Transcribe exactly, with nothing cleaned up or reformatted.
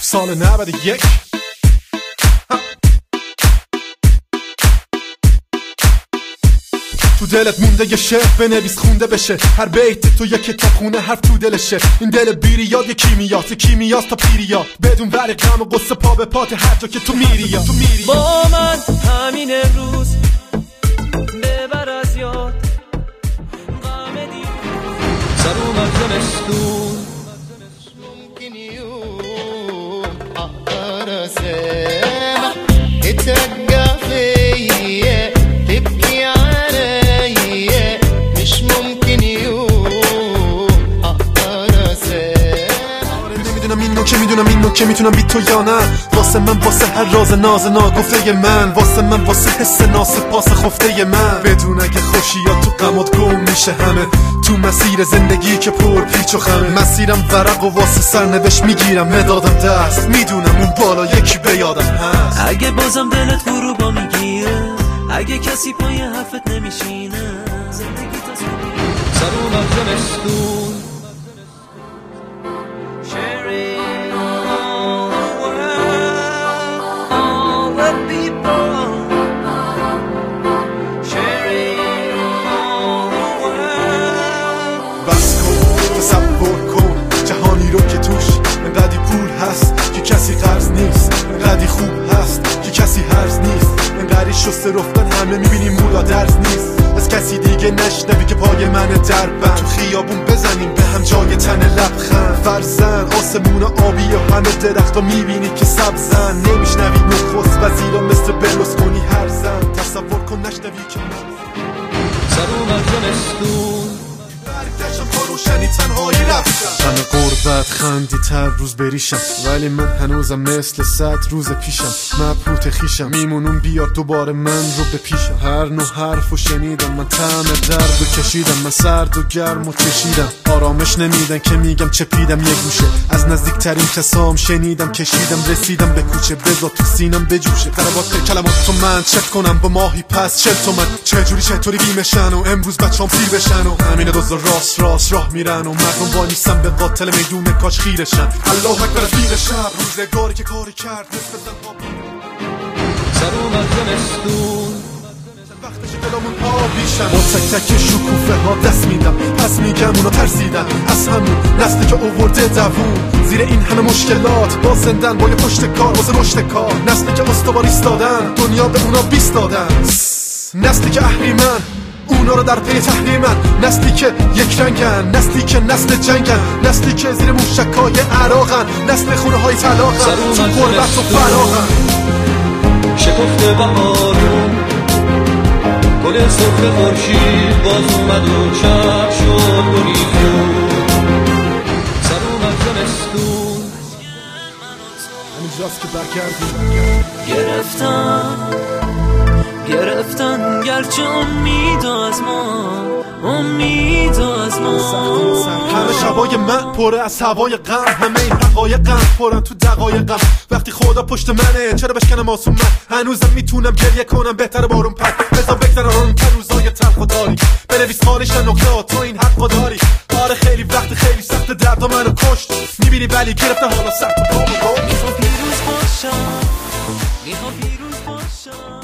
سال نود و یک تو دلت مونده یه شعر بنویس خونده بشه، هر بیت تو یه کتابخونه حرف تو دلشه. این دل بیریاد یه کیمیاست، کیمیاست تا پیریاد، بدون ور غم و قصه پا به پات هر جا که تو میری یا تو میری. با من همین امروز ببر از یاد غم دیروز. سر اومد زمستون ممكن يوم اقدر اسامح اترجع فيا تبكي عليا، مش ممكن يوم اقدر اسامح. نمیدونم این نوکه میدونم این نوکه میتونم بی تو یا نه، واسه من واسه هر راز ناز ناگفته من، واسه من واسه حس ناسپاس خفته من. بدون اگه خوشی یا تو غمات گم میشه همه، تو مسیر زندگی که پر پیچ و خمه. مسیرم ورق و واسه سرنوشت میگیرم مدادم دست، میدونم اون بالا یکی به یادم هست. اگه بازم دلت فرو با میگیره، اگه کسی پای حرفت نمیشینه، زندگی تا سر اومد زمستون. Sharing all the world, all the people. Sharing all the world. بس کن تصور کن جهانی رو که توش انقدی پول هست که کسی قرض نیست، انقدی خوب هست که کسی هرز نیست، انقدی شسته رفتن همه میبینیم مولا درز نیست. از کسی دیگه نشنوی که پای من در بند، تو خیابون بزنیم به هم جای تن لبخند. فرزن آسمون آبی و همه درخت ها میبینی که سبزن، نمیشنوی نخست وزیرا مثل برلوسکونی هر زن. تصور کن نشنوی که من سر اومد زمستون. روشنی تنهایی رفتم، همه قربت خندی تر روز بریشم، ولی من هنوزم مثل صد روز پیشم. مبهوت خیشم میمونون بیار دوباره من رو بپیشم. هر نوع حرف و شنیدم من طعم درد و کشیدم، من سرد و گرم و چشیدم. آرامش نمیدن که میگم چپیدم یه گوشه، از نزدیکترین کسام شنیدم کشیدم. رسیدم به کوچه بذار تو سینم بجوشه، قربات کلمات تو من چک کنم با ماهی پس چل تومن. چجوری چطوری بیمشن و امروز بچه‌ام پیر بشن و همین دوزا راست راست راه میرن و مردم وای میسن به قاتل میدون کاش خیرشن. الله اکبر از دیر شب روزگاری که کاری کرد نصف زنها. سر اومد زمستون. وقتش دلمون آبیشن، با تک تک شکوفه ها دست میدم، پس میگم اونا ترسیدن از همون نسلی که اوورده دوون. زیر این همه مشکلات با زندن با یه پشت کار واسه رشد کار، نسلی که استوار ایستادن دنیا به اونا بیست دادن. نسلی که اهریمن اونا رو در پی تحریمن، نسلی که یک رنگن، نسلی که نسل جنگن، نسلی که زیر موشکای عراقن، نسل خونه های طلاقن، تو غربت و فراغن. شکفته بهارون گل سرخ خورشید باز اومد و چپ شد گلیون. سر اومد زمستون. همینجاست که برگردیم. گرفتن گرفتن گرچه امید از ما، امید از ما. همه شبای من پره از هوای غم، همه این حقایقم پرن تو دقایقم. وقتی خدا پشت منه چرا بشکنم آسون من، هنوزم میتونم گریه کنم بهتر بارون پد. بذار بگذرن اون که روزای تلخ و داری، بنویس خالش نکته تو این حق داری. آره خیلی وقت خیلی سخت درد منو کشت، میبینی ولی گرفته حالا سخت و گم و گم. میخوام پیروز باشم، میخوام پیروز باشم.